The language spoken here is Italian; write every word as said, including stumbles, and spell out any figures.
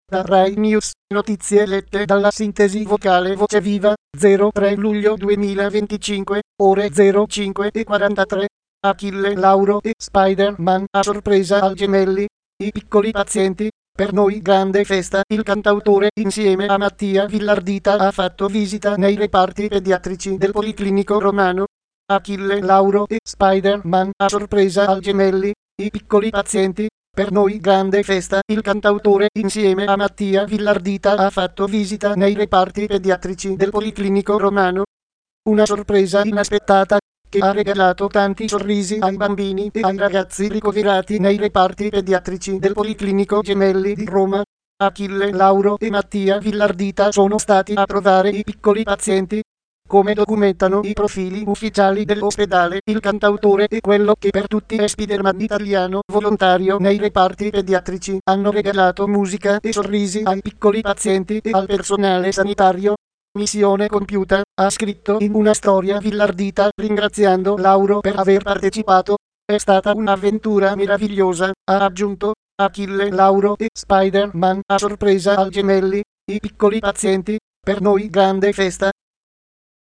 Da Rai News, notizie lette dalla sintesi vocale Voce Viva, zero tre luglio duemilaventicinque, ore zero cinque e quarantatré. Achille Lauro e Spider-Man a sorpresa al Gemelli. I piccoli pazienti, per noi grande festa. Il cantautore insieme a Mattia Villardita ha fatto visita nei reparti pediatrici del Policlinico Romano. Achille Lauro e Spider-Man a sorpresa al Gemelli. I piccoli pazienti, per noi grande festa. Il cantautore insieme a Mattia Villardita ha fatto visita nei reparti pediatrici del Policlinico Romano. Una sorpresa inaspettata che ha regalato tanti sorrisi ai bambini e ai ragazzi ricoverati nei reparti pediatrici del Policlinico Gemelli di Roma. Achille Lauro e Mattia Villardita sono stati a trovare i piccoli pazienti. Come documentano i profili ufficiali dell'ospedale, il cantautore e quello che per tutti è Spider-Man italiano, volontario nei reparti pediatrici, hanno regalato musica e sorrisi ai piccoli pazienti e al personale sanitario. Missione compiuta, ha scritto in una storia Villardita, ringraziando Lauro per aver partecipato. È stata un'avventura meravigliosa, ha aggiunto. Achille Lauro e Spider-Man a sorpresa al Gemelli. I piccoli pazienti, per noi grande festa.